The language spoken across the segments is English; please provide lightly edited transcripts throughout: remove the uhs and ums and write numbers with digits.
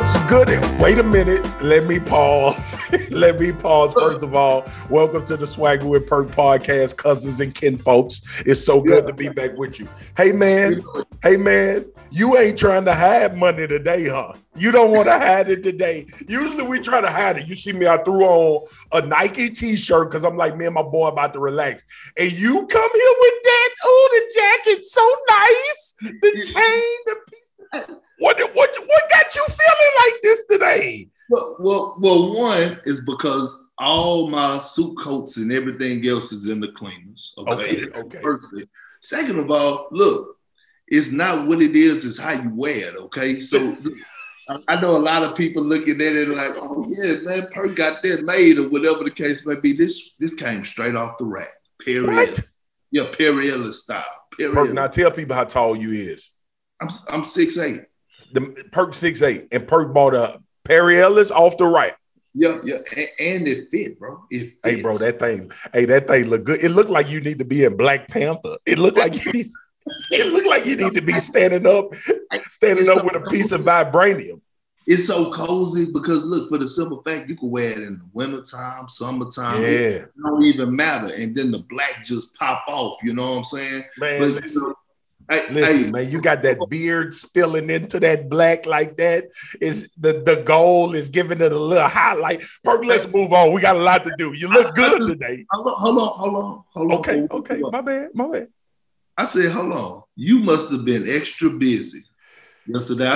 What's good? Wait a minute. Let me pause. Let me pause. First of all, welcome to the Swagger with Perk podcast, cousins and kin folks. It's so good to be back with you. Hey, man. You ain't trying to hide money today, huh? You don't want to hide it today. Usually we try to hide it. You see me, I threw on a Nike t-shirt because I'm like, me and my boy about to relax. And you come here with that. Oh, the jacket's so nice. The chain, the piece. What got you feeling like this today? Well, one is because all my suit coats and everything else is in the cleaners. Okay. First thing. Second of all, look, it's not what it is, it's how you wear it, okay? So I know a lot of people looking at it like, oh yeah, man, Perk got that made or whatever the case may be. This came straight off the rack. Period. What? Yeah, Perry style. Period. Perk, now tell people how tall you is. I'm 6'8". The Perk 6'8", and Perk bought a Perry Ellis off the rack. Yeah, and it fit, bro. Hey, bro, that thing look good. It looked like you need to be in Black Panther. It looked like you need. It looked like you need to be standing up with a piece of vibranium. It's so cozy because look, for the simple fact, you can wear it in the wintertime, summertime. Yeah. It don't even matter. And then the black just pop off. You know what I'm saying? Man, listen, man, you got that beard spilling into that black like that. Is the goal is giving it a little highlight. Perk, let's move on. We got a lot to do. You look good today. Hold on. Okay. My bad. I said, hold on. You must have been extra busy yesterday.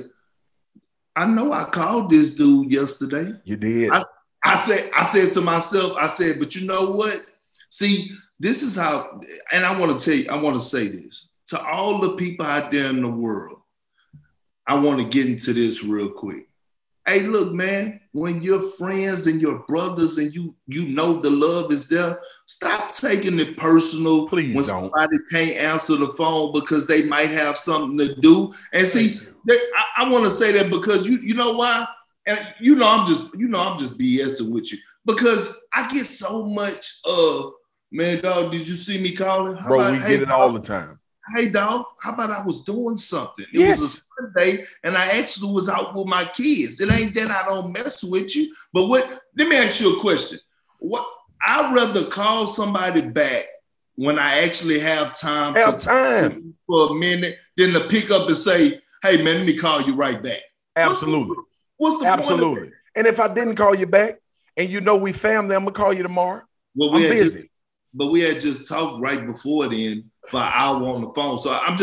I know I called this dude yesterday. You did. I said to myself, but you know what? See, this is how, and I want to say this to all the people out there in the world. I want to get into this real quick. Hey, look, man, when your friends and your brothers and you know the love is there, stop taking it personal. Please when don't. Somebody can't answer the phone because they might have something to do. And see, I want to say that because you know why? And I'm just BSing with you because I get so much man, dog, did you see me calling? Bro, we get it all the time. Hey, dog, how about I was doing something? It Yes. was a Sunday, and I actually was out with my kids. It ain't that I don't mess with you. But let me ask you a question. I'd rather call somebody back when I actually have time for a minute than to pick up and say, hey, man, let me call you right back. Absolutely. What's the point of it? And if I didn't call you back and you know we family, I'm going to call you tomorrow. Well, I'm busy. But we had just talked right before then for an hour on the phone. So I'm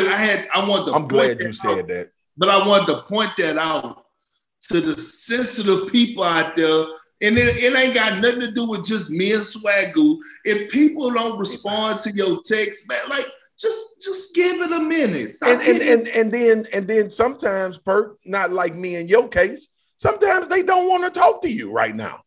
glad you said that. But I wanted to point that out to the sensitive people out there. And it ain't got nothing to do with just me and Swagoo. If people don't respond to your text, man, like just give it a minute. And then sometimes, Perk, not like me in your case, sometimes they don't want to talk to you right now.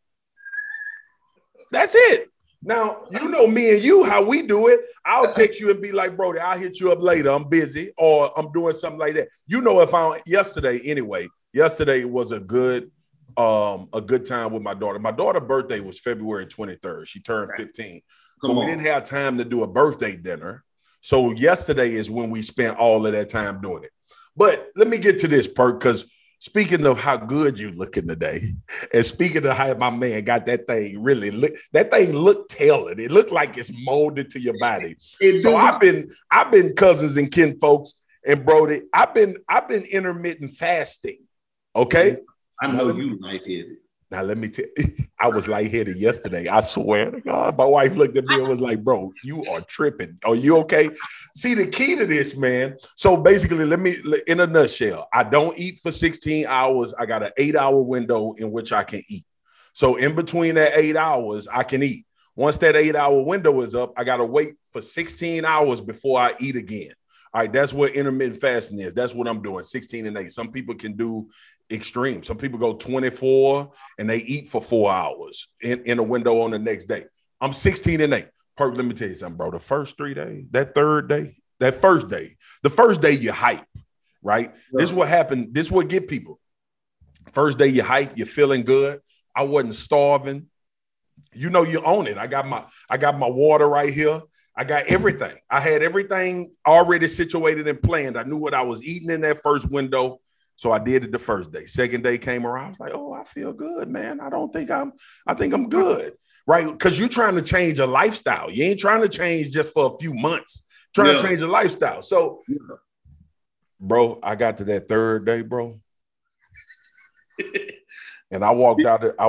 That's it. Now, you know me and you, how we do it. I'll text you and be like, Brody, I'll hit you up later. I'm busy or I'm doing something like that. You know, yesterday was a good time with my daughter. My daughter's birthday was February 23rd. She turned 15. But we didn't have time to do a birthday dinner. So yesterday is when we spent all of that time doing it. But let me get to this, Perk, because speaking of how good you looking today, and speaking of how my man got that thing looked tailored. It looked like it's molded to your body. So I've been cousins and kin folks, and Brody, I've been intermittent fasting. Okay. I know you lightheaded. Now let me tell you, I was lightheaded yesterday. I swear to God. My wife looked at me and was like, bro, you are tripping. Are you okay? See, the key to this, man. So basically, in a nutshell, I don't eat for 16 hours. I got an 8-hour window in which I can eat. So in between that 8 hours, I can eat. Once that 8-hour window is up, I got to wait for 16 hours before I eat again. All right, that's what intermittent fasting is. That's what I'm doing, 16 and 8. Some people can do extreme. Some people go 24 and they eat for 4 hours in a window on the next day. I'm 16 and 8. Perk, let me tell you something, bro. The first 3 days, that third day, that first day, the first day you hype, right? Yeah. This is what happened. This is what get people. First day you hype, you're feeling good. I wasn't starving. You know, you own it. I got my water right here. I got everything. I had everything already situated and planned. I knew what I was eating in that first window. So I did it the first day. Second day came around. I was like, oh, I feel good, man. I think I'm good. Right? Because you're trying to change a lifestyle. You ain't trying to change just for a few months. Trying to change a lifestyle. So, bro, I got to that third day, bro. And I walked out of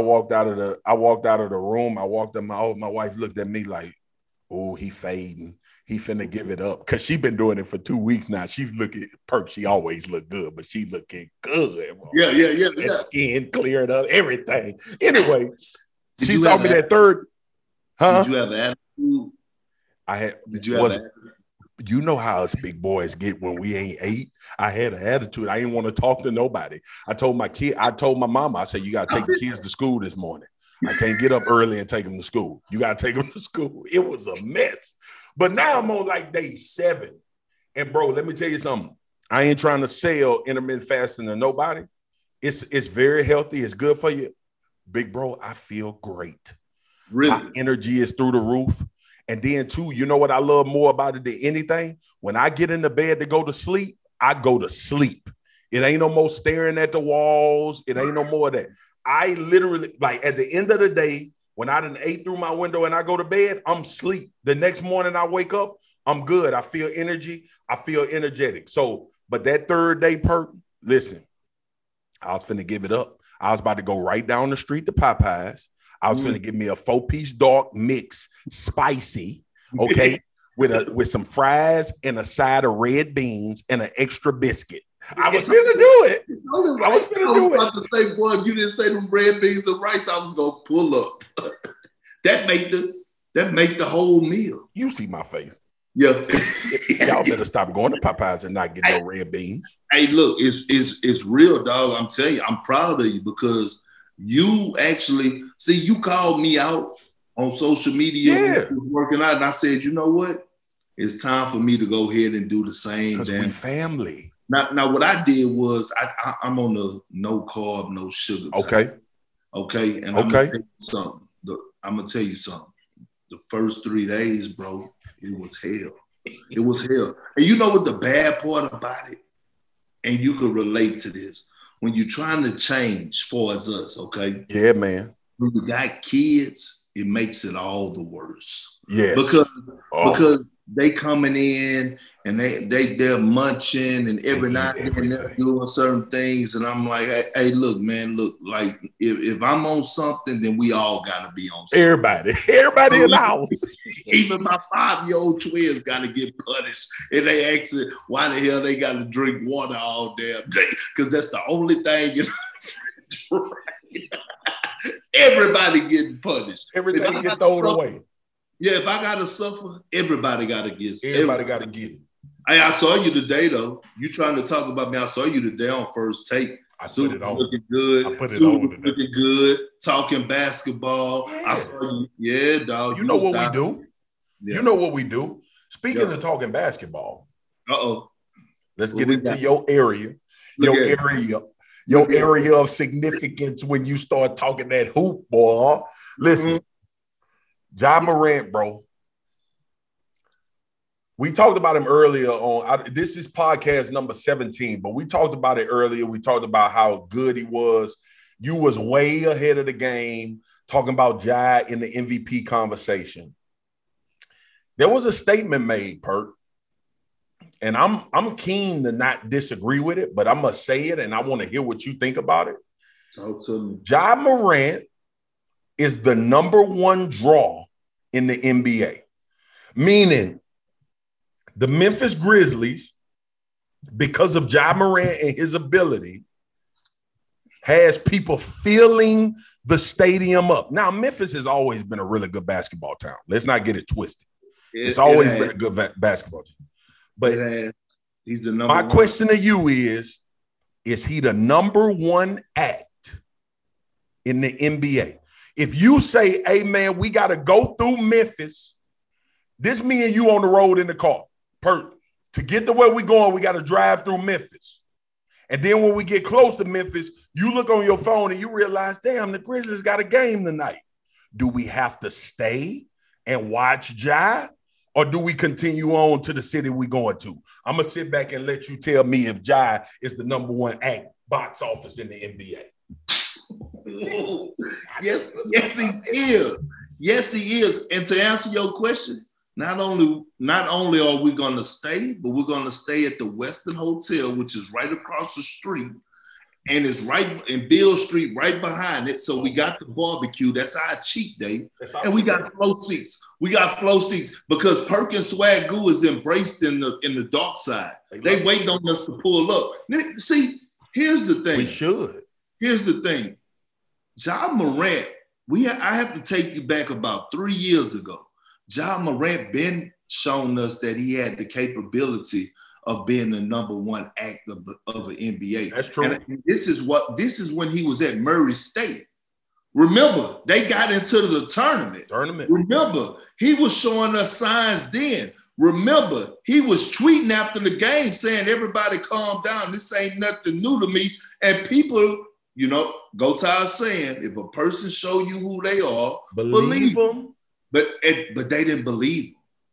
the room. I walked up, my wife looked at me like, oh, he fading. He finna give it up. Cause she been doing it for 2 weeks now. She's looking perk. She always look good, but she looking good. Bro. Yeah. Skin cleared up, everything. Anyway, she saw me that third. Huh? Did you have an attitude? I had. Did you have an attitude? You know how us big boys get when we ain't ate. I had an attitude. I didn't want to talk to nobody. I told my mama, I said, you got to take the kids to school this morning. I can't get up early and take them to school. You got to take them to school. It was a mess. But now I'm on like day 7. And bro, let me tell you something. I ain't trying to sell intermittent fasting to nobody. It's very healthy. It's good for you. Big bro, I feel great. Really? My energy is through the roof. And then too, you know what I love more about it than anything? When I get in the bed to go to sleep, I go to sleep. It ain't no more staring at the walls. It ain't no more of that. I literally, like at the end of the day, when I done ate through my window and I go to bed, I'm asleep. The next morning I wake up, I'm good. I feel energy. I feel energetic. So, but that third day perk, listen, I was finna give it up. I was about to go right down the street to Popeyes. I was finna give me a 4-piece dark mix, spicy, okay, with some fries and a side of red beans and an extra biscuit. I was finna do it. I was about to say, boy, if you didn't say them red beans and rice, I was gonna pull up. that make the whole meal. You see my face. Yeah. Y'all better stop going to Popeyes and not get no red beans. Hey, look, it's real, dog. I'm telling you, I'm proud of you because you actually you called me out on social media when I was working out, and I said, you know what? It's time for me to go ahead and do the same. Because we family. Now, what I did was I'm on the no carb, no sugar type. Okay. And I'm gonna tell you something. The first 3 days, bro, it was hell. It was hell. And you know what the bad part about it? And you could relate to this. When you're trying to change for us, okay? Yeah, man. When you got kids, it makes it all the worse. Yes. Because they coming in and they're munching and every night and then they're doing certain things. And I'm like, hey, look, man, like if I'm on something, then we all gotta be on something. Everybody in the house. Even my 5-year-old twins gotta get punished. And they ask it, why the hell they gotta drink water all damn day? Because that's the only thing in the Everybody getting punished. Everything get thrown away. Yeah, if I gotta suffer, everybody gotta get it. Everybody gotta get it. Hey, I saw you today though. You trying to talk about me? I saw you today on First Take. Suit was looking good. I put it on today. Looking good. Talking basketball. Yeah. I saw you. Dog. You know what we do? Yeah. You know what we do? Speaking of talking basketball. Let's get into your area. Your area of significance when you start talking that hoop, boy. Listen. Ja Morant, bro. We talked about him earlier on. This is podcast number 17, but we talked about it earlier. We talked about how good he was. You was way ahead of the game talking about Ja in the MVP conversation. There was a statement made, Perk, and I'm keen to not disagree with it, but I'm gonna say it, and I want to hear what you think about it. Talk to me. Ja Morant is the number 1 draw in the NBA, meaning the Memphis Grizzlies, because of Ja Morant and his ability, has people filling the stadium up. Now, Memphis has always been a really good basketball town. Let's not get it twisted. It's always been a good basketball team. But he's the number 1. My question to you is he the number 1 act in the NBA? If you say, hey, man, we got to go through Memphis, this me and you on the road in the car, to get to where we going, we got to drive through Memphis. And then when we get close to Memphis, you look on your phone and you realize, damn, the Grizzlies got a game tonight. Do we have to stay and watch Ja, or do we continue on to the city we going to? I'm going to sit back and let you tell me if Ja is the number 1 act box office in the NBA. Yes, he is. Yes, he is. And to answer your question, not only are we going to stay, but we're going to stay at the Westin Hotel, which is right across the street, and it's right in Beale Street, right behind it. So we got the barbecue. That's our cheat day, and we got flow seats. We got flow seats because Perkins Swagoo is embraced in the dark side. They waiting on us to pull up. See, here's the thing. We should. Here's the thing. Ja Morant, I have to take you back about 3 years ago. Ja Morant been shown us that he had the capability of being the number one act of an NBA. That's true. And this is when he was at Murray State. Remember, they got into the tournament. Remember, he was showing us signs then. Remember, he was tweeting after the game saying, everybody calm down. This ain't nothing new to me. And people, go to our saying, if a person show you who they are, believe them. But they didn't believe him.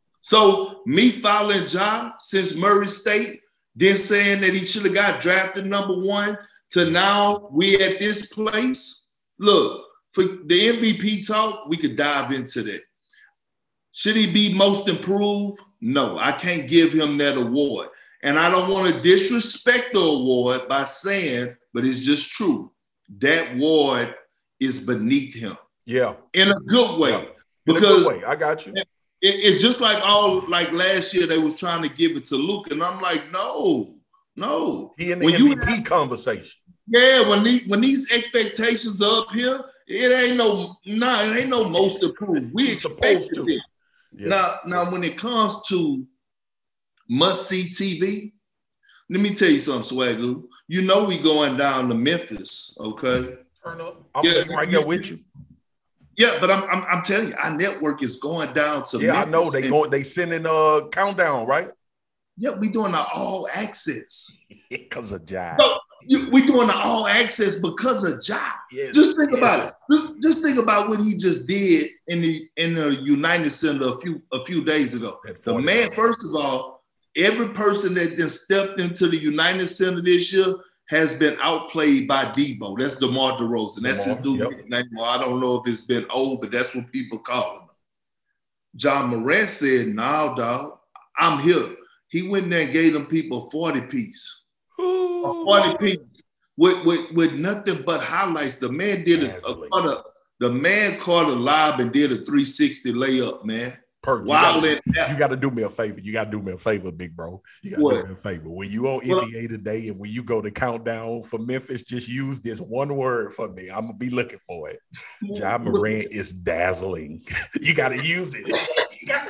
So me following Ja since Murray State, then saying that he should have got drafted number one, to now we at this place. Look, for the MVP talk, we could dive into that. Should he be most improved? No, I can't give him that award. And I don't want to disrespect the award by saying, but it's just true. That award is beneath him. Yeah. In a good way. Yeah. Because I got you. It's just like last year they was trying to give it to Luke, and I'm like, no. He in the MVP conversation. Yeah, when these expectations are up here, it ain't no most improved. We supposed to. Yeah. Now when it comes to must-see TV, let me tell you something, Swagoo. We going down to Memphis, okay? Turn up. I'm right there with you. Yeah, but I'm telling you, our network is going down to Memphis. I know they sending a countdown, right? Yeah, we doing our all access. Because of Ja. So, we doing the all access because of Ja. Yes, just think about it. Just think about what he just did in the United Center a few days ago. The man, first of all, every person that just stepped into the United Center this year has been outplayed by Debo. That's DeMar DeRozan. That's his new nickname. I don't know if it's been old, but that's what people call him. Ja Morant said, "Nah, dog, I'm here." He went there and gave them people 40 piece. 40 piece with nothing but highlights. The man did the man caught a lob and did a 360 layup, man. Perfect. You got to do me a favor. You got to do me a favor, big bro. You got to do me a favor. When you on NBA Today and when you go to countdown for Memphis, just use this one word for me. I'm going to be looking for it. Ja Morant is dazzling. You got to use it. You got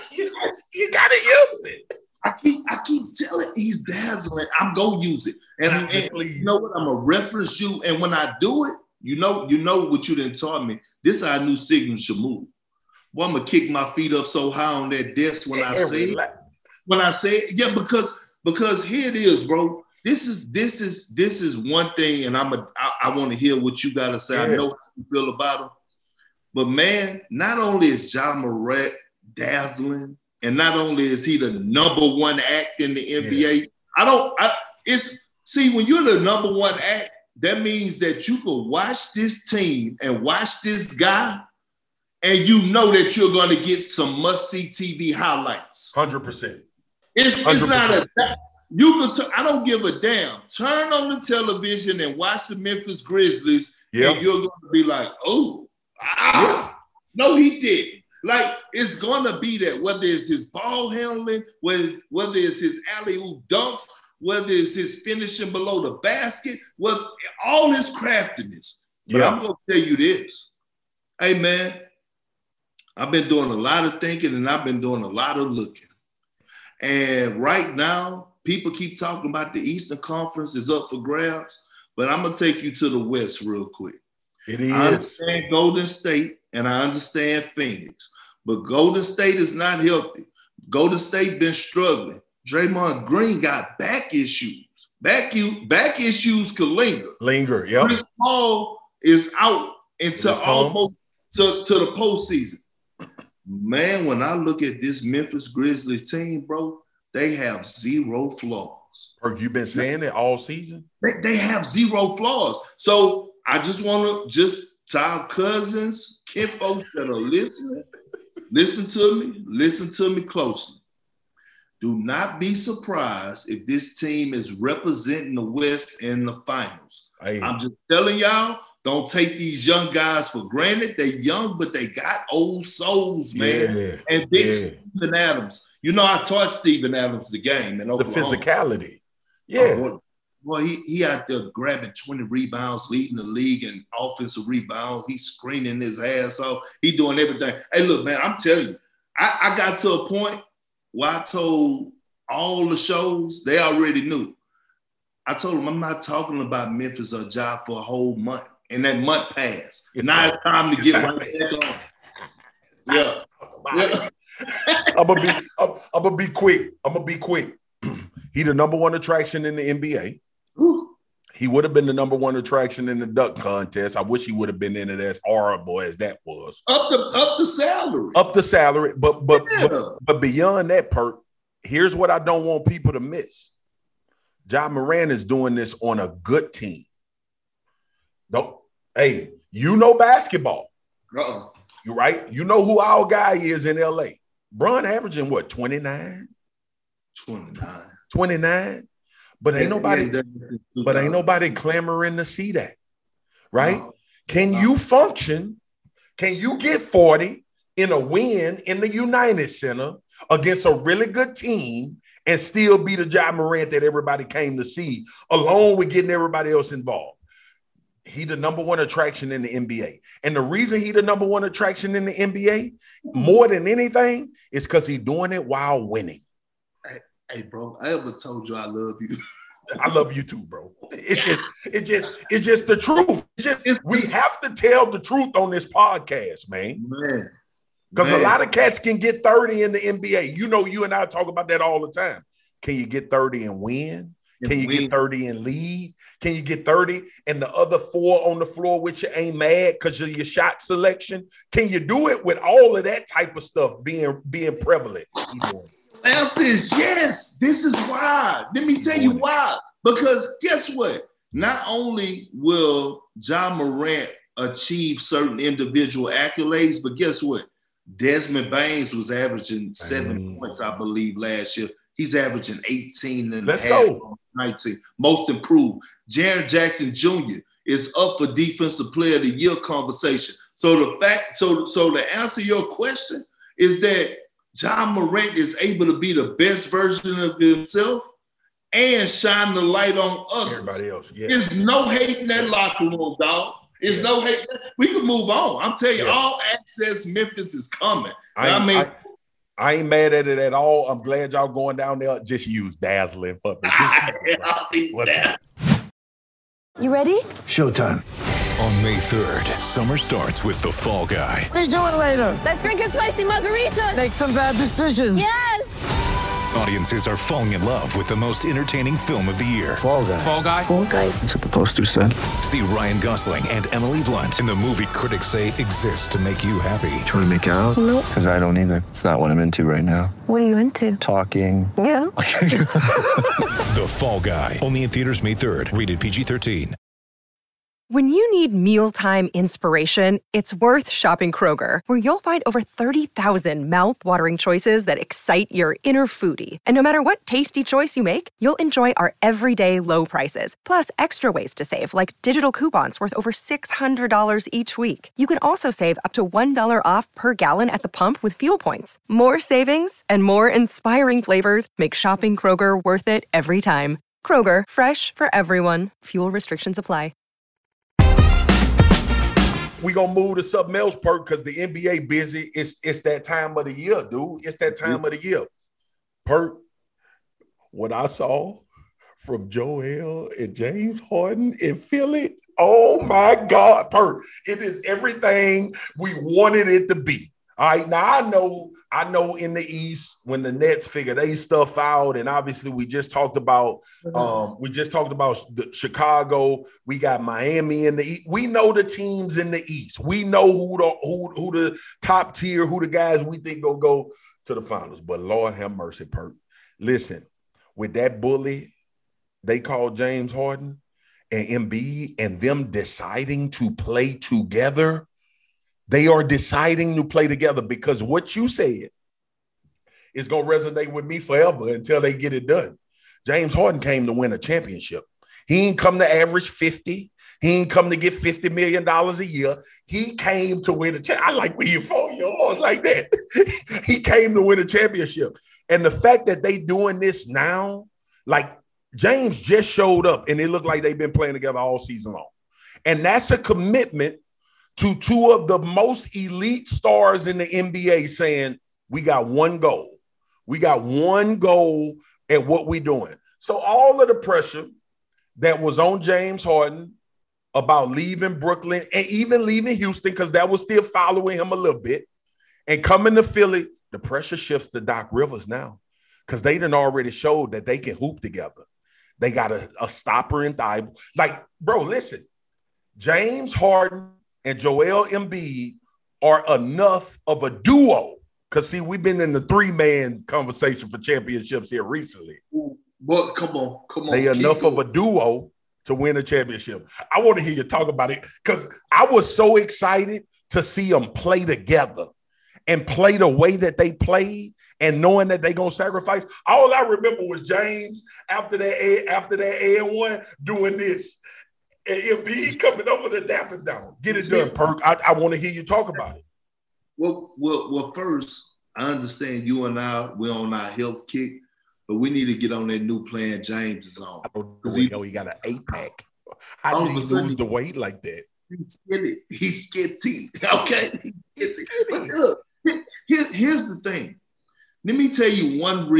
to use it. I keep telling he's dazzling. I'm going to use it. And you know what? I'm going to reference you. And when I do it, you know what you done taught me. This is our new signature move. Well, I'm gonna kick my feet up so high on that desk when I say it. Yeah, because here it is, bro. This is one thing, and I want to hear what you gotta say. Yeah. I know how you feel about him, but man, not only is Ja Morant dazzling, and not only is he the number one act in the NBA. When you're the number one act, that means that you can watch this team and watch this guy. And you know that you're going to get some must-see TV highlights. 100%. It's not I don't give a damn. Turn on the television and watch the Memphis Grizzlies, and you're going to be like, no, he didn't. Like, it's going to be that, whether it's his ball handling, whether it's his alley-oop dunks, whether it's his finishing below the basket, all his craftiness. But I'm going to tell you this. Hey, man, I've been doing a lot of thinking and I've been doing a lot of looking. And right now, people keep talking about the Eastern Conference is up for grabs, but I'm going to take you to the West real quick. It is. I understand Golden State and I understand Phoenix, but Golden State is not healthy. Golden State been struggling. Draymond Green got back issues. Back issues could linger. Yeah. Chris Paul is out until almost to the postseason. Man, when I look at this Memphis Grizzlies team, bro, they have zero flaws. flaws. You've been saying it all season. They have zero flaws. So I just want to tell cousins, kin folks that are listening, listen to me closely. Do not be surprised if this team is representing the West in the finals. I'm just telling y'all, don't take these young guys for granted. They're young, but they got old souls, man. Yeah. And big Steven Adams. You know, I taught Steven Adams the game in Oklahoma. The physicality. Yeah. Well, he out there grabbing 20 rebounds, leading the league in offensive rebounds. He's screening his ass off. He doing everything. Hey, look, man, I'm telling you, I got to a point where I told all the shows, they already knew. I told them I'm not talking about Memphis or Ja for a whole month. And that month passed. Now it's time to get right back on. Yeah. I'm gonna be quick. He the number one attraction in the NBA. Ooh. He would have been the number one attraction in the dunk contest. I wish he would have been in it as horrible as that was. Up the salary. Up the salary. But beyond that, Perk, here's what I don't want people to miss. Ja Morant is doing this on a good team. Hey, you know basketball. You right? You know who our guy is in LA. Bron averaging what, 29? 29. But ain't nobody clamoring to see that. Right? No. Can you function? Can you get 40 in a win in the United Center against a really good team and still be the Ja Morant that everybody came to see, along with getting everybody else involved? He the number one attraction in the NBA. And the reason he the number one attraction in the NBA, more than anything, is because he's doing it while winning. Hey, bro, I ever told you I love you? I love you too, bro. It's just the truth. We have to tell the truth on this podcast, man. Because a lot of cats can get 30 in the NBA. You know, you and I talk about that all the time. Can you get 30 and win? Can you get 30 and lead? Can you get 30 and the other 4 on the floor with you ain't mad because of your shot selection? Can you do it with all of that type of stuff being prevalent? Answer is yes. This is why. Let me tell you why. Because guess what? Not only will Ja Morant achieve certain individual accolades, but guess what? Desmond Baines was averaging 7 points, I believe, last year. He's averaging 18 and Let's a half, go. 19. Most improved. Jaren Jackson Jr. is up for Defensive Player of the Year conversation. So the answer to your question is that Ja Morant is able to be the best version of himself and shine the light on others. Everybody else, yeah. There's no hate in that locker room, dog. There's no hate. We can move on. I'm telling you, all access Memphis is coming. I ain't mad at it at all. I'm glad y'all going down there. Just use dazzling for me. You ready? Showtime. On May 3rd, summer starts with The Fall Guy. Let's do it later. Let's drink a spicy margarita. Make some bad decisions. Yes. Audiences are falling in love with the most entertaining film of the year. Fall Guy. Fall Guy? Fall Guy. That's what the poster said. See Ryan Gosling and Emily Blunt in the movie critics say exists to make you happy. Trying to make it out? Nope. Because I don't either. It's not what I'm into right now. What are you into? Talking. Yeah. The Fall Guy. Only in theaters May 3rd. Rated PG-13. When you need mealtime inspiration, it's worth shopping Kroger, where you'll find over 30,000 mouth-watering choices that excite your inner foodie. And no matter what tasty choice you make, you'll enjoy our everyday low prices, plus extra ways to save, like digital coupons worth over $600 each week. You can also save up to $1 off per gallon at the pump with fuel points. More savings and more inspiring flavors make shopping Kroger worth it every time. Kroger, fresh for everyone. Fuel restrictions apply. We gonna move to something else, Perk, because the NBA busy. It's that time of the year, dude. It's that time of the year. Perk, what I saw from Joel and James Harden in Philly, oh my God, Perk. It is everything we wanted it to be. All right. Now I know in the East when the Nets figure they stuff out, and obviously we just talked about the Chicago. We got Miami in the East. We know the teams in the East. We know who the top tier, who the guys we think gonna go to the finals. But Lord have mercy, Perk. Listen, with that bully they called James Harden and Embiid and them deciding to play together, they are deciding to play together because what you said is going to resonate with me forever until they get it done. James Harden came to win a championship. He ain't come to average 50. He ain't come to get $50 million a year. He came to win a championship. I like when you fold your arms like that. He came to win a championship. And the fact that they doing this now, like James just showed up and it looked like they've been playing together all season long. And that's a commitment to two of the most elite stars in the NBA saying, we got one goal. We got one goal at what we're doing. So all of the pressure that was on James Harden about leaving Brooklyn and even leaving Houston, because that was still following him a little bit, and coming to Philly, the pressure shifts to Doc Rivers now because they done already showed that they can hoop together. They got a stopper in Thibault. Like, bro, listen, James Harden and Joel Embiid are enough of a duo. Because, see, we've been in the three-man conversation for championships here recently. But come on. They enough of a duo to win a championship. I want to hear you talk about it because I was so excited to see them play together and play the way that they played and knowing that they're going to sacrifice. All I remember was James after that and one doing this. And Embiid coming over to dap it down. Get it done, Perk. I want to hear you talk about it. Well, first, I understand you and we're on our health kick, but we need to get on that new plan James is on. Because he got an 8-pack. How did he lose the weight like that? He's skinny. Okay? But look, here's the thing. Let me tell you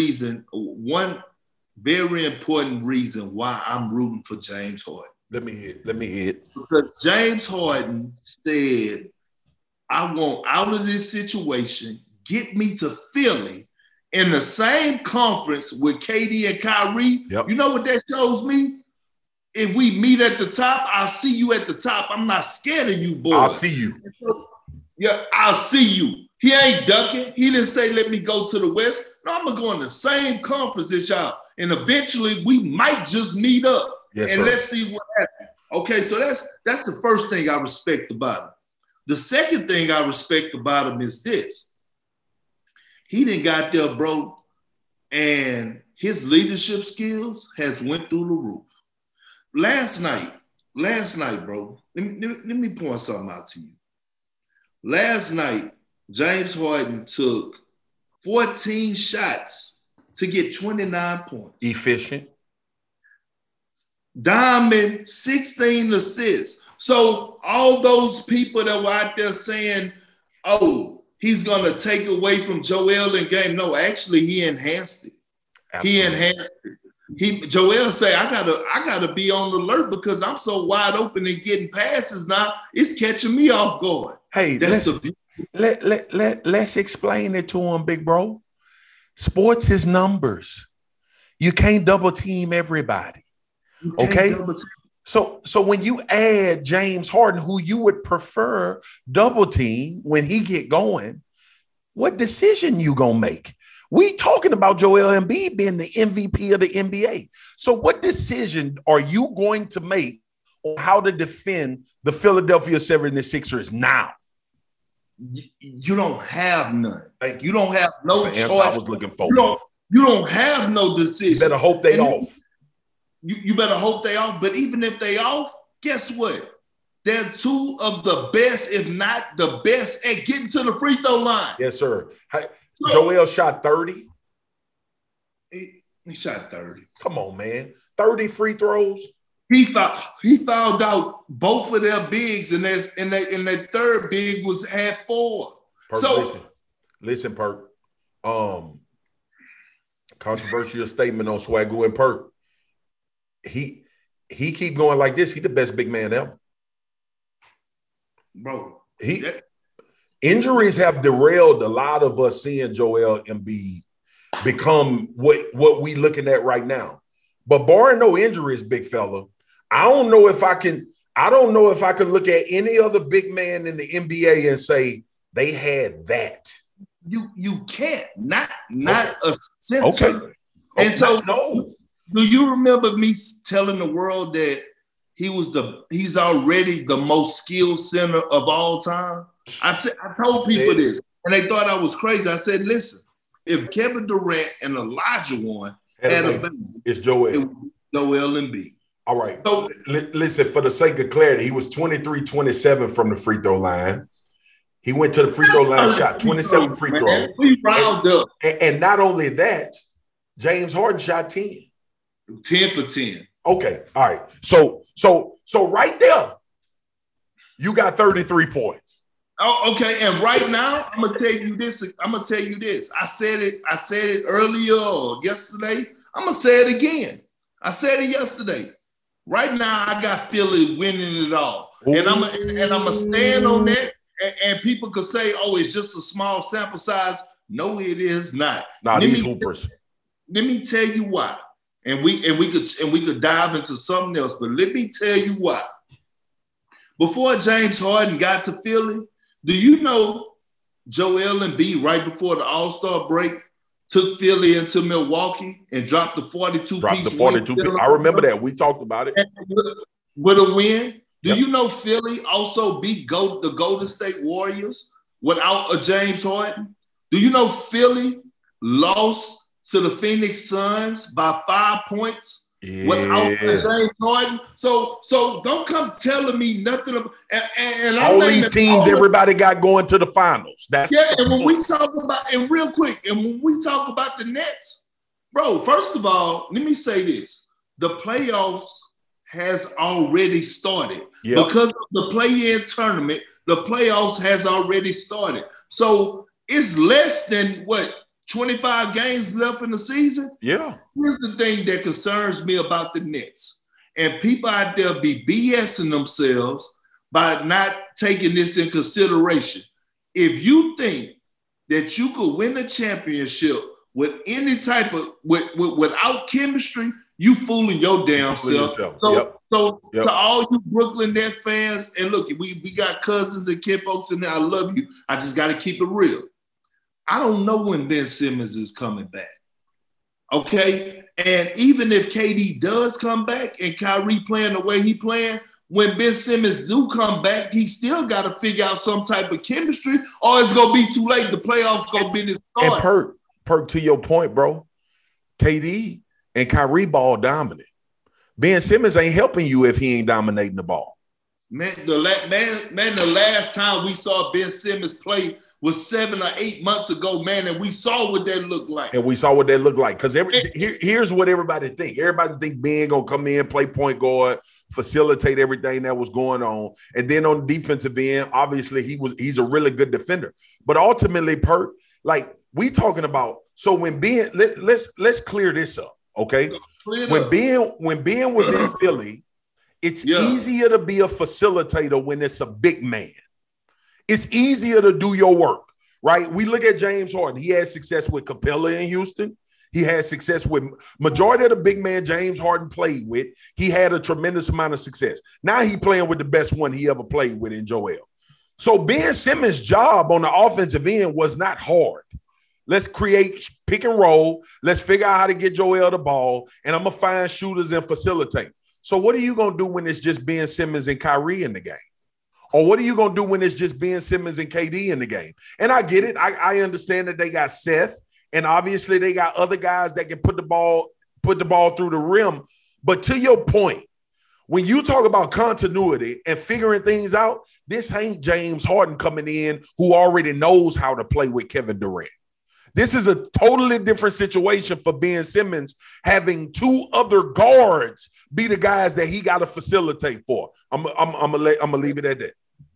one very important reason why I'm rooting for James Harden. Let me hear it. Because James Harden said, I want out of this situation, get me to Philly in the same conference with KD and Kyrie. Yep. You know what that shows me? If we meet at the top, I'll see you at the top. I'm not scared of you, boys. I'll see you. Yeah, I'll see you. He ain't ducking. He didn't say, let me go to the West. No, I'm going to go in the same conference as y'all. And eventually, we might just meet up. Yes, and sir. let's see what happens. Okay, so that's the first thing I respect about him. The second thing I respect about him is this. He done got there, bro, and his leadership skills has went through the roof. Last night, bro, let me point something out to you. Last night, James Harden took 14 shots to get 29 points. Efficient. Diamond, 16 assists. So all those people that were out there saying, oh, he's going to take away from Joel in game. No, actually, he enhanced it. Absolutely. He enhanced it. Joel say, I gotta be on the alert because I'm so wide open and getting passes now. It's catching me off guard. Hey, let's explain it to him, big bro. Sports is numbers. You can't double team everybody. Okay. So when you add James Harden, who you would prefer double team when he get going, what decision you gonna make? We talking about Joel Embiid being the MVP of the NBA. So what decision are you going to make on how to defend the Philadelphia 76ers now? You don't have none. Thank you. Don't have no choice. I was looking for. You don't have no decision. You better hope they off. You better hope they off. But even if they off, guess what? They're two of the best, if not the best, at getting to the free throw line. Yes, sir. Joel shot 30. He shot 30. Come on, man. 30 free throws. He fouled out both of their bigs, and that third big had 4. Perk, so listen, Perk. Controversial statement on Swagoo and Perk. He keep going like this. He the best big man ever. Bro. Injuries have derailed a lot of us seeing Joel Embiid become what we looking at right now. But barring no injuries, big fella, I don't know if I can look at any other big man in the NBA and say they had that. You can't. Not a center. Okay. And so no. Do you remember me telling the world that he's already the most skilled center of all time? I told people this, and they thought I was crazy. I said, listen, if Kevin Durant and Elijah Wan had a baby, it's Joel. It was Joel Embiid. All right. So, listen, for the sake of clarity, he was 23-27 from the free throw line. He went to the free throw line, shot 27 free throws. We round up. And not only that, James Harden shot 10. 10 for 10. Okay. All right. So right there, you got 33 points. Oh, okay. And right now, I'm gonna tell you this. I said it earlier or yesterday. I'm gonna say it again. I said it yesterday. Right now, I got Philly winning it all. Ooh. And I'm gonna stand on that. And people could say, "Oh, it's just a small sample size." No, it is not. Nah, these hoopers. Let me tell you why. And we could dive into something else, but let me tell you why. Before James Harden got to Philly, do you know Joel Embiid right before the All-Star break took Philly into Milwaukee and dropped the 42-piece win? I remember that. We talked about it. With a win. Do you know Philly also beat the Golden State Warriors without a James Harden? Do you know Philly lost to the Phoenix Suns by 5 points without a James Harden? So don't come telling me nothing about and all these teams everybody got going to the finals. And when we talk about the Nets, bro, first of all, let me say this. The playoffs has already started. Yep. Because of the play-in tournament, the playoffs has already started. So it's less than 25 games left in the season? Yeah. Here's the thing that concerns me about the Nets. And people out there be BSing themselves by not taking this in consideration. If you think that you could win a championship with any type of without chemistry, you fooling your damn self. So to all you Brooklyn Nets fans, and look, we got cousins and kid folks in there. I love you. I just got to keep it real. I don't know when Ben Simmons is coming back. Okay? And even if KD does come back and Kyrie playing the way he playing, when Ben Simmons do come back, he still got to figure out some type of chemistry, or it's going to be too late. The playoffs going to be this start. And Perk, to your point, bro, KD and Kyrie ball dominant. Ben Simmons ain't helping you if he ain't dominating the ball. Man, the last time we saw Ben Simmons play was 7 or 8 months ago, man, and we saw what that looked like. Because here's what everybody think. Everybody think Ben gonna come in, play point guard, facilitate everything that was going on, and then on the defensive end, obviously he's a really good defender. But ultimately, Perk, like we talking about. So when Ben, let's clear this up, okay? When Ben was in Philly, it's easier to be a facilitator when it's a big man. It's easier to do your work, right? We look at James Harden. He had success with Capella in Houston. He had success with majority of the big man James Harden played with. He had a tremendous amount of success. Now he playing with the best one he ever played with in Joel. So Ben Simmons' job on the offensive end was not hard. Let's create pick and roll. Let's figure out how to get Joel the ball, and I'm going to find shooters and facilitate. So what are you going to do when it's just Ben Simmons and Kyrie in the game? Or what are you going to do when it's just Ben Simmons and KD in the game? And I get it. I understand that they got Seth, and obviously they got other guys that can put the ball through the rim. But to your point, when you talk about continuity and figuring things out, this ain't James Harden coming in who already knows how to play with Kevin Durant. This is a totally different situation for Ben Simmons having two other guards be the guys that he got to facilitate for. I'm gonna leave it at that.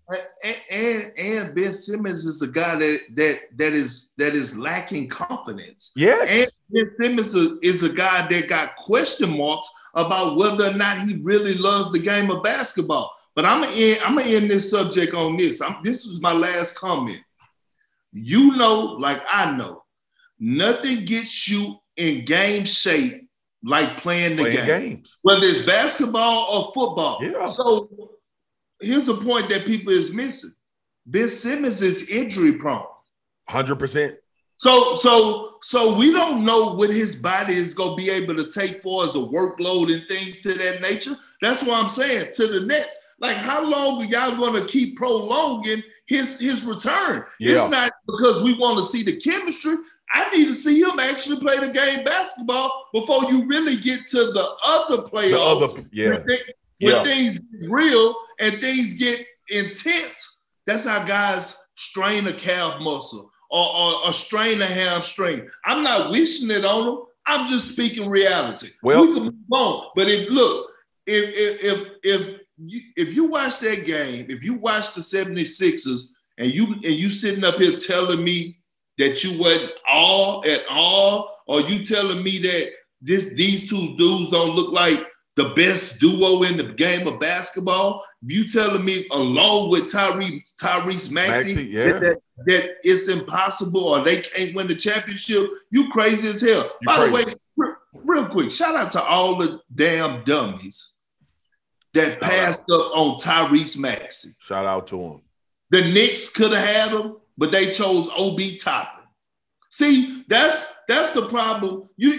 And Ben Simmons is a guy that is lacking confidence. Yes. And Ben Simmons is a guy that got question marks about whether or not he really loves the game of basketball. But I'm gonna end this subject on this. This was my last comment. You know, like I know, nothing gets you in game shape like playing games, whether it's basketball or football. Yeah. So here's a point that people is missing. Ben Simmons is injury prone. 100%. So we don't know what his body is going to be able to take for as a workload and things to that nature. That's what I'm saying to the Nets. Like, how long are y'all going to keep prolonging his return? Yeah. It's not because we want to see the chemistry. I need to see him actually play the game basketball before you really get to the other playoffs. When things get real and things get intense, that's how guys strain a calf muscle or strain a hamstring. I'm not wishing it on them. I'm just speaking reality. Well, we can move on. But if you watch that game, if you watch the 76ers and you sitting up here telling me that you wasn't at all, or you telling me that these two dudes don't look like the best duo in the game of basketball, you telling me along with Tyrese Maxey that it's impossible or they can't win the championship, you crazy as hell. By the way, real quick, shout out to all the damn dummies that passed up on Tyrese Maxey. Shout out to him. The Knicks could have had him, but they chose Obi Toppin. See, that's the problem. You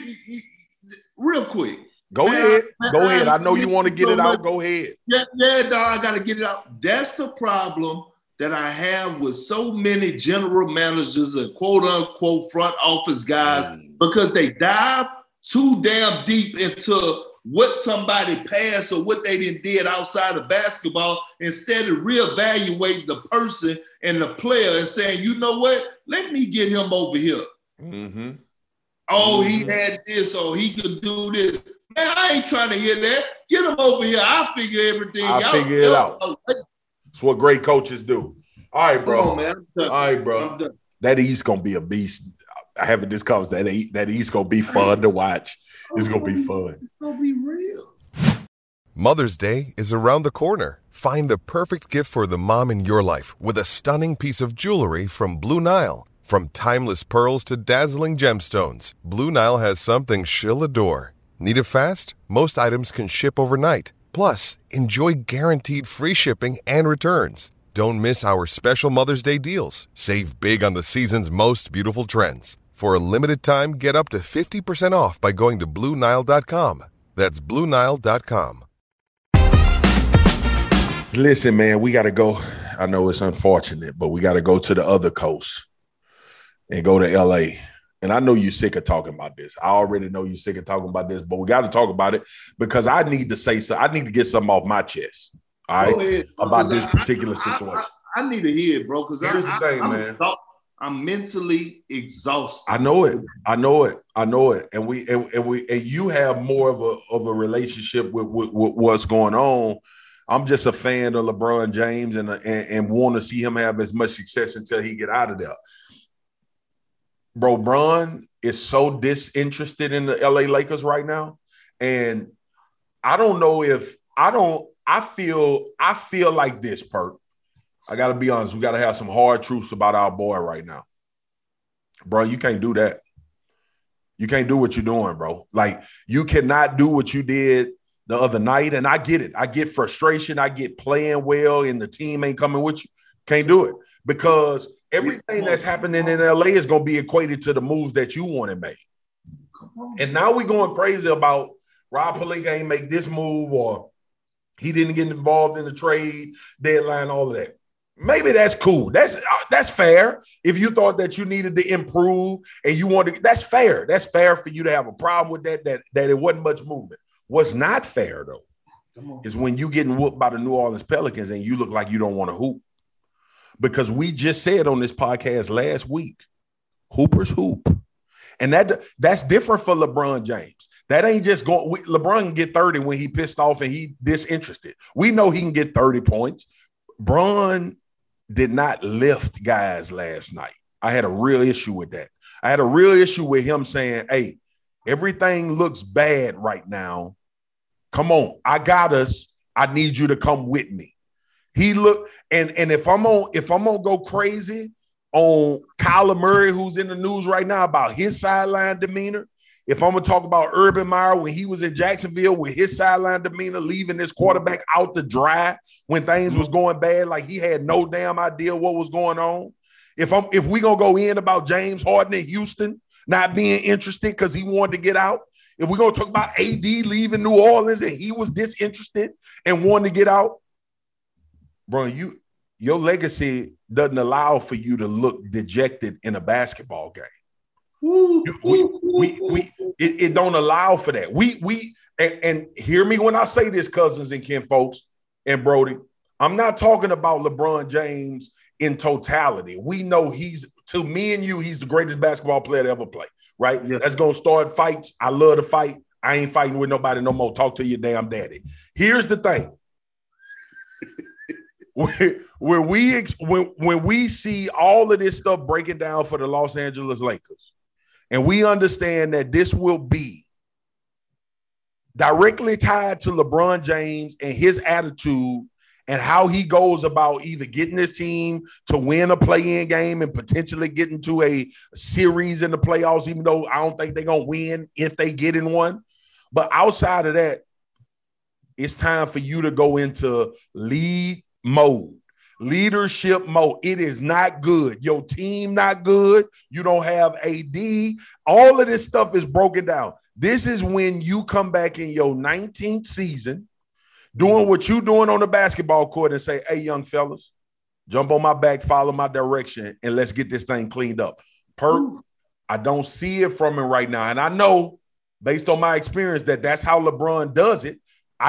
real quick. Go ahead. I know you want to get it out. Go ahead. Yeah, dog, I got to get it out. That's the problem that I have with so many general managers and quote-unquote front office guys because they dive too damn deep into what somebody passed or what they did outside of basketball instead of reevaluating the person and the player and saying, you know what? Let me get him over here. Mm-hmm. Oh, he had this or he could do this. Man, I ain't trying to hear that. Get him over here. I'll figure everything out. I'll figure it out. That's what great coaches do. All right, bro. Come on, man. All right, bro. I'm done. That East going to be a beast. I haven't discussed that East going to be fun to watch. It's going to be fun. It's going to be real. Mother's Day is around the corner. Find the perfect gift for the mom in your life with a stunning piece of jewelry from Blue Nile. From timeless pearls to dazzling gemstones, Blue Nile has something she'll adore. Need it fast? Most items can ship overnight. Plus, enjoy guaranteed free shipping and returns. Don't miss our special Mother's Day deals. Save big on the season's most beautiful trends. For a limited time, get up to 50% off by going to BlueNile.com. That's BlueNile.com. Listen, man, we got to go. I know it's unfortunate, but we got to go to the other coast and go to L.A. And I know you're sick of talking about this. I already know you're sick of talking about this, but we got to talk about it because I need to say so. I need to get something off my chest, all right, about this particular situation. I need to hear it, bro, because here's the thing, man. I'm mentally exhausted. I know it. And you have more of a relationship with what's going on. I'm just a fan of LeBron James and want to see him have as much success until he get out of there. Bro, Bron is so disinterested in the LA Lakers right now. And I don't know if I feel like this, Perk. I got to be honest. We got to have some hard truths about our boy right now. Bro, you can't do that. You can't do what you're doing, bro. Like, you cannot do what you did the other night. And I get it. I get frustration. I get playing well and the team ain't coming with you. Can't do it because everything that's happening in LA is going to be equated to the moves that you want to make. And now we're going crazy about Rob Pelinka ain't make this move or he didn't get involved in the trade deadline, all of that. Maybe that's cool. That's fair. If you thought that you needed to improve and you wanted, that's fair. That's fair for you to have a problem with that it wasn't much movement. What's not fair, though, is when you getting whooped by the New Orleans Pelicans and you look like you don't want to hoop. Because we just said on this podcast last week, hoopers hoop. And that's different for LeBron James. That ain't just going – LeBron can get 30 when he pissed off and he disinterested. We know he can get 30 points. Bron did not lift guys last night. I had a real issue with that. I had a real issue with him saying, hey, everything looks bad right now. Come on. I got us. I need you to come with me. He looked – and if I'm gonna go crazy on Kyler Murray, who's in the news right now about his sideline demeanor, if I'm going to talk about Urban Meyer when he was in Jacksonville with his sideline demeanor, leaving his quarterback out to dry when things was going bad, like he had no damn idea what was going on. If we gonna go in about James Harden in Houston not being interested because he wanted to get out, if we're gonna talk about AD leaving New Orleans and he was disinterested and wanted to get out, bro, your legacy doesn't allow for you to look dejected in a basketball game. It don't allow for that. And hear me when I say this, cousins and kin folks and Brody. I'm not talking about LeBron James in totality. We know to me and you, he's the greatest basketball player to ever play, right? Yeah. That's going to start fights. I love to fight. I ain't fighting with nobody no more. Talk to your damn daddy. Here's the thing. when we see all of this stuff breaking down for the Los Angeles Lakers, and we understand that this will be directly tied to LeBron James and his attitude and how he goes about either getting his team to win a play-in game and potentially getting to a series in the playoffs, even though I don't think they're going to win if they get in one. But outside of that, it's time for you to go into leadership mode. It is not good. Your team not good. You don't have AD. All of this stuff is broken down. This is when you come back in your 19th season, doing what you're doing on the basketball court and say, hey, young fellas, jump on my back, follow my direction, and let's get this thing cleaned up. I don't see it from him right now. And I know, based on my experience, that's how LeBron does it.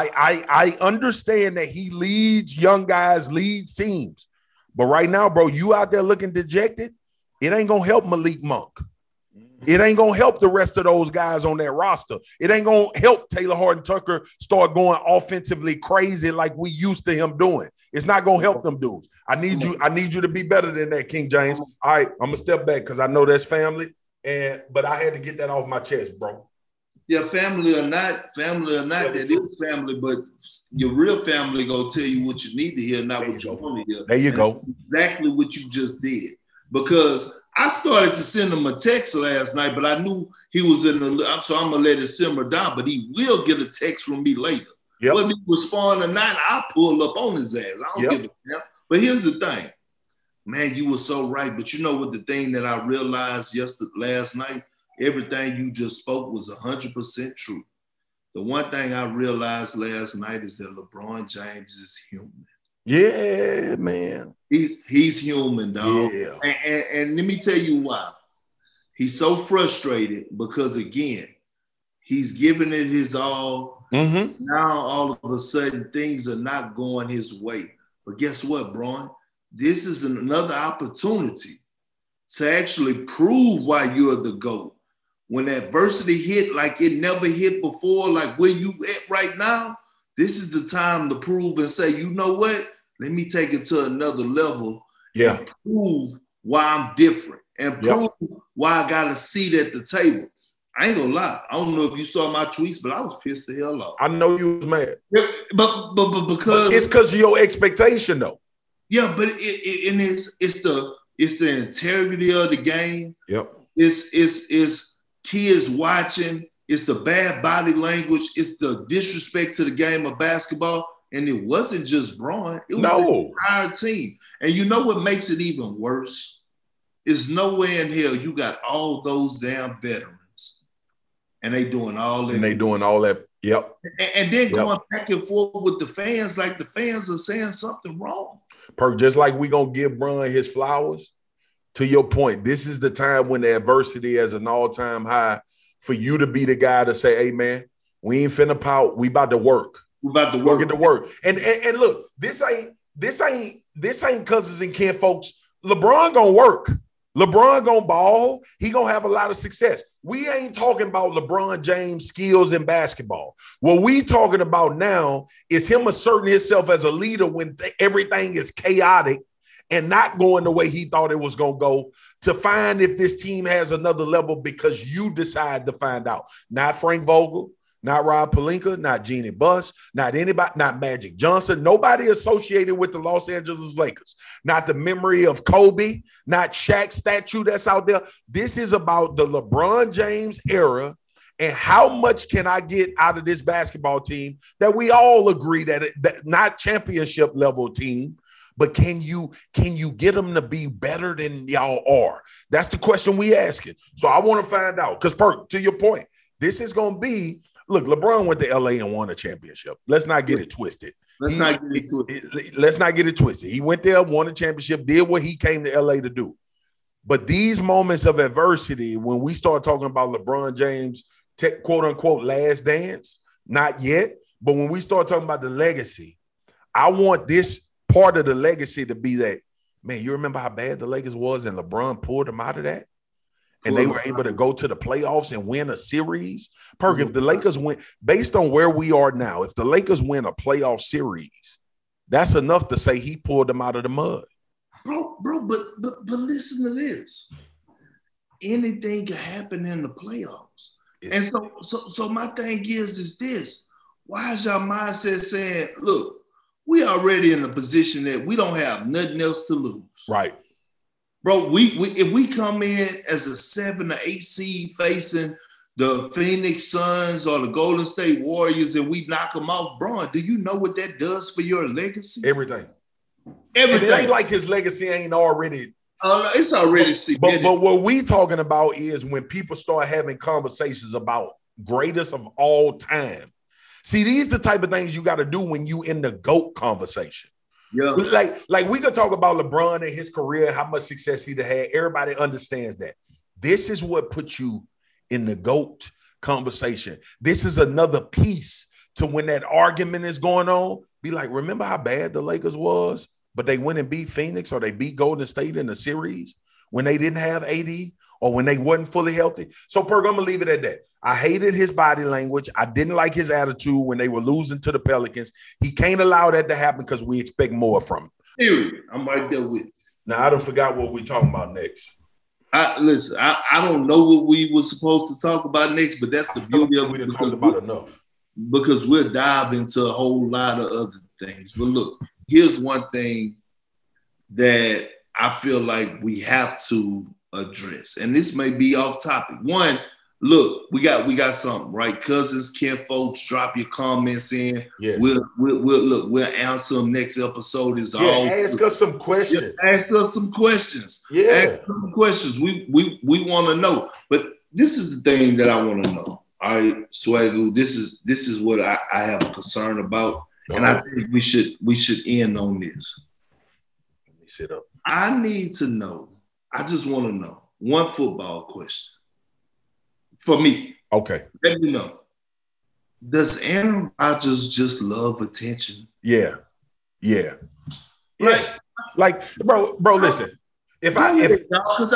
I understand that he leads young guys, leads teams. But right now, bro, you out there looking dejected, it ain't going to help Malik Monk. It ain't going to help the rest of those guys on that roster. It ain't going to help Taylor Horton-Tucker start going offensively crazy like we used to him doing. It's not going to help them dudes. I need you to be better than that, King James. All right, I'm going to step back because I know that's family, but I had to get that off my chest, bro. Yeah, family or not, that is family, but your real family going to tell you what you need to hear, not what you want to hear. There you go. Exactly what you just did. Because I started to send him a text last night, but I knew he was so I'm going to let it simmer down, but he will get a text from me later. Yep. Whether he respond or not, I'll pull up on his ass. I don't give a damn. But here's the thing. Man, you were so right. But you know what the thing that I realized last night? Everything you just spoke was 100% true. The one thing I realized last night is that LeBron James is human. Yeah, man. He's human, dog. Yeah. And let me tell you why. He's so frustrated because, again, he's giving it his all. Mm-hmm. Now, all of a sudden, things are not going his way. But guess what, Bron? This is another opportunity to actually prove why you're the GOAT. When adversity hit like it never hit before, like where you at right now, this is the time to prove and say, you know what? Let me take it to another level and prove why I'm different and prove why I got a seat at the table. I ain't gonna lie. I don't know if you saw my tweets, but I was pissed the hell off. I know you was mad. But because it's because of your expectation, though. Yeah, but it's the integrity of the game. Yep. It's kids watching. It's the bad body language. It's the disrespect to the game of basketball. And it wasn't just Bron. It was the entire team. And you know what makes it even worse? Is nowhere in hell you got all those damn veterans. And they doing all that. Yep. And then going back and forth with the fans like the fans are saying something wrong. Just like we going to give Bron his flowers, to your point, this is the time when the adversity is an all-time high for you to be the guy to say, hey, man, we ain't finna pout. We about to work. We about to work. Get to work. And look, this ain't cousins and kin, folks. LeBron gonna work. LeBron gonna ball. He gonna have a lot of success. We ain't talking about LeBron James' skills in basketball. What we talking about now is him asserting himself as a leader when everything is chaotic and not going the way he thought it was gonna go, to find if this team has another level because you decide to find out. Not Frank Vogel, not Rob Pelinka, not Jeannie Buss, not anybody, not Magic Johnson, nobody associated with the Los Angeles Lakers, not the memory of Kobe, not Shaq's statue that's out there. This is about the LeBron James era and how much can I get out of this basketball team that we all agree that not championship level team, but can you get them to be better than y'all are? That's the question we asking. So I want to find out, because Perk, to your point, this is going to be, look, LeBron went to LA and won a championship. Let's not get it twisted. Let's not get it twisted. He went there, won a championship, did what he came to LA to do. But these moments of adversity, when we start talking about LeBron James, quote unquote, last dance, not yet. But when we start talking about the legacy, I want this part of the legacy to be that, man, you remember how bad the Lakers was and LeBron pulled them out of that? And they were able to go to the playoffs and win a series. Perk, if the Lakers win, based on where we are now, if the Lakers win a playoff series, that's enough to say he pulled them out of the mud. Bro, but listen to this. Anything can happen in the playoffs. And so my thing is this. Why is y'all mindset saying, look, we already in a position that we don't have nothing else to lose. Right. Bro, if we come in as a 7 or 8 seed facing the Phoenix Suns or the Golden State Warriors and we knock them off, bro, do you know what that does for your legacy? Everything. And it ain't like his legacy ain't already. No, it's already cemented. But what we talking about is when people start having conversations about greatest of all time. See, these the type of things you got to do when you in the GOAT conversation. Yeah. Like we could talk about LeBron and his career, how much success he had. Everybody understands that. This is what puts you in the GOAT conversation. This is another piece to when that argument is going on. Be like, remember how bad the Lakers was, but they went and beat Phoenix or they beat Golden State in the series when they didn't have AD or when they wasn't fully healthy. So, Perk, I'm going to leave it at that. I hated his body language. I didn't like his attitude when they were losing to the Pelicans. He can't allow that to happen because we expect more from him. Dude, I'm right there with you. Now, I don't forgot what we're talking about next. Listen, I don't know what we were supposed to talk about next, but that's the beauty of it. We didn't talk about enough. Because we'll dive into a whole lot of other things. But look, here's one thing that I feel like we have to address, and this may be off topic. One, look, we got something, right? Cousins, Ken Folks, drop your comments in. Yes. We'll answer them next episode. Ask us some questions. Ask us some questions. Yeah. Ask us some questions. We want to know. But this is the thing that I want to know. All right, Swagoo, this is what I have a concern about. And I think we should end on this. Let me sit up. I need to know. I just want to know one football question for me. Okay. Let me know. Does Aaron Rodgers just love attention? Yeah. Like, bro, listen. If I didn't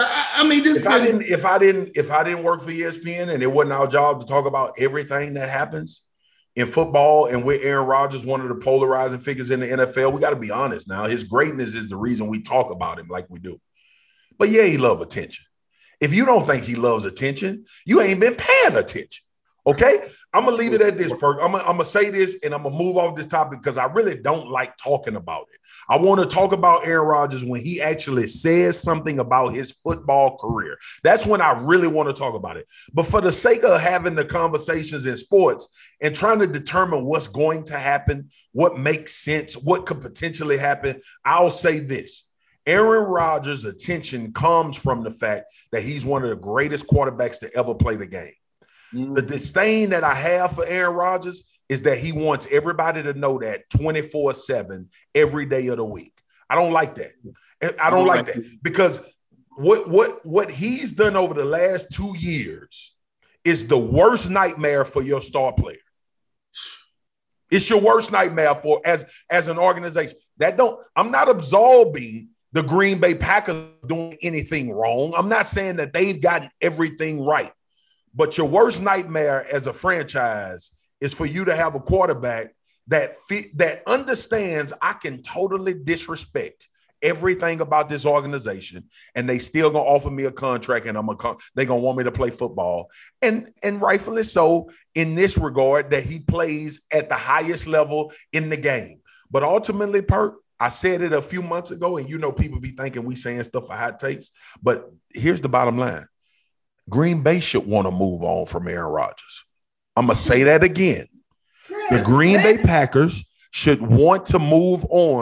work for ESPN and it wasn't our job to talk about everything that happens in football and with Aaron Rodgers, one of the polarizing figures in the NFL, we got to be honest now. His greatness is the reason we talk about him like we do. But yeah, he loves attention. If you don't think he loves attention, you ain't been paying attention. Okay? I'm going to leave it at this, Perk. I'm going to say this and I'm going to move off this topic because I really don't like talking about it. I want to talk about Aaron Rodgers when he actually says something about his football career. That's when I really want to talk about it. But for the sake of having the conversations in sports and trying to determine what's going to happen, what makes sense, what could potentially happen, I'll say this. Aaron Rodgers' attention comes from the fact that he's one of the greatest quarterbacks to ever play the game. Mm-hmm. The disdain that I have for Aaron Rodgers is that he wants everybody to know that 24/7 every day of the week. I don't like that. I don't like that because what he's done over the last 2 years is the worst nightmare for your star player. It's your worst nightmare for as an organization. I'm not absolving the Green Bay Packers doing anything wrong. I'm not saying that they've gotten everything right. But your worst nightmare as a franchise is for you to have a quarterback that understands I can totally disrespect everything about this organization, and they still gonna offer me a contract, and they gonna want me to play football, and rightfully so in this regard that he plays at the highest level in the game. But ultimately, Perk, I said it a few months ago, and people be thinking we saying stuff for hot takes, but here's the bottom line. Green Bay should want to move on from Aaron Rodgers. I'm going to say that again. The Green Bay Packers should want to move on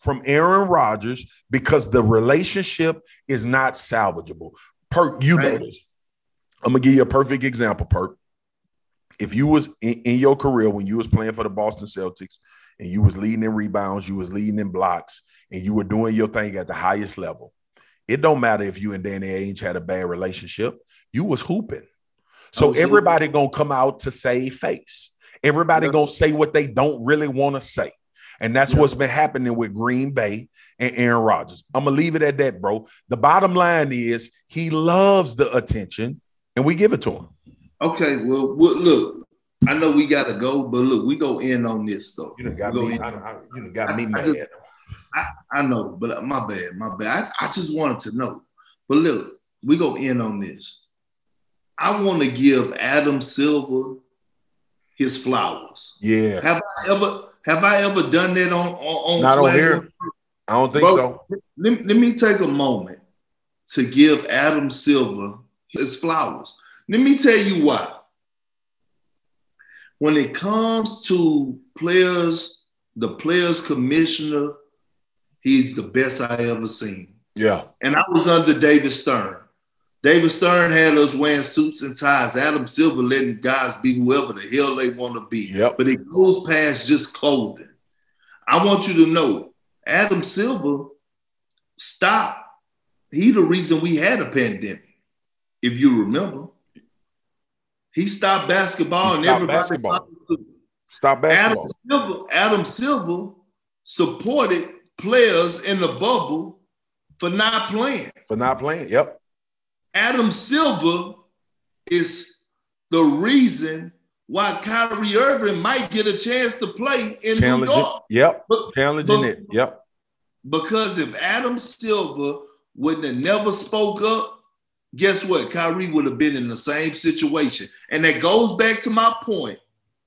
from Aaron Rodgers because the relationship is not salvageable. Perk, you know this. I'm going to give you a perfect example, Perk. If you was in your career when you was playing for the Boston Celtics and you was leading in rebounds, you was leading in blocks, and you were doing your thing at the highest level, it don't matter if you and Danny Ainge had a bad relationship. You was hooping. So everybody going to come out to save face. Everybody going to say what they don't really want to say. And that's what's been happening with Green Bay and Aaron Rodgers. I'm going to leave it at that, bro. The bottom line is he loves the attention, and we give it to him. Okay, well, look, I know we got to go, but look, we go in on this, though. You done got me mad. I know, but my bad. I just wanted to know. But look, we go in on this. I want to give Adam Silver his flowers. Yeah. Have I ever done that on Not on here. I don't think so. Let me take a moment to give Adam Silver his flowers. Let me tell you why. When it comes to players, the players commissioner, he's the best I ever seen. Yeah. And I was under David Stern. David Stern had us wearing suits and ties. Adam Silver letting guys be whoever the hell they want to be. Yep. But it goes past just clothing. I want you to know, Adam Silver stopped. He the reason we had a pandemic, if you remember. He stopped basketball and everybody stopped basketball. Adam Silver supported players in the bubble for not playing. Yep. Adam Silver is the reason why Kyrie Irving might get a chance to play in New York. Yep. Challenging it. Yep. Because if Adam Silver wouldn't have never spoke up, guess what? Kyrie would have been in the same situation. And that goes back to my point.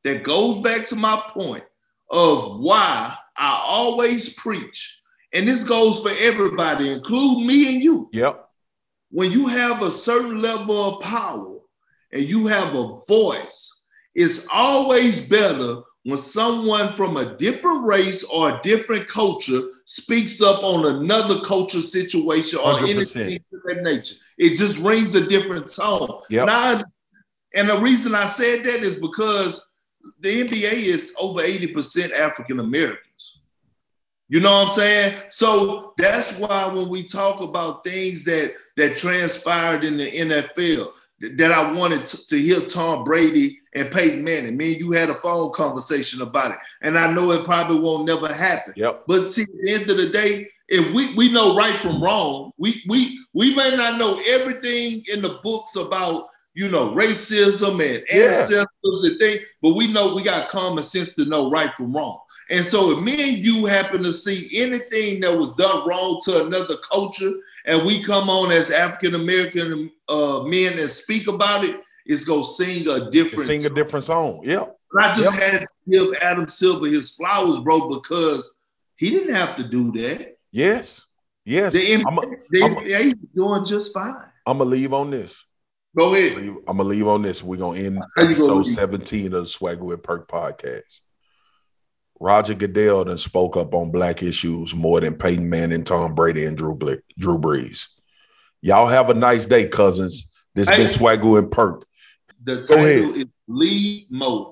Of why I always preach. And this goes for everybody, including me and you. Yep. When you have a certain level of power and you have a voice, it's always better when someone from a different race or a different culture speaks up on another culture situation or 100%. anything of that nature. It just rings a different tone. Yep. Now, and the reason I said that is because the NBA is over 80% African Americans. You know what I'm saying? So that's why when we talk about things that transpired in the NFL, that I wanted to hear Tom Brady and Peyton Manning. Me and you had a phone conversation about it. And I know it probably won't never happen. Yep. But see, at the end of the day, if we know right from wrong, we may not know everything in the books about, racism and ancestors and things, but we know we got common sense to know right from wrong. And so if me and you happen to see anything that was done wrong to another culture and we come on as African-American men and speak about it, it's going to sing a different song. Yeah. But I just had to give Adam Silver his flowers, bro, because he didn't have to do that. Yes. The NBA is doing just fine. I'm going to leave on this. Go ahead. I'm going to leave on this. We're going to end episode 17 of the Swagger with Perk podcast. Roger Goodell done spoke up on black issues more than Peyton Manning, Tom Brady, and Drew Brees. Y'all have a nice day, cousins. This is Swagger and Perk. The title is Lead Mode.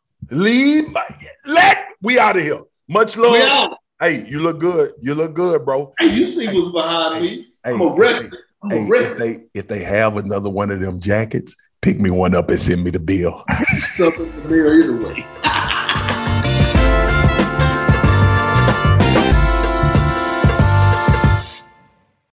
We out of here. Much love. Hey, you look good. You look good, bro. Hey, you see what's behind me. I'm a record. If they have another one of them jackets, pick me one up and send me the bill. Something the bill either way.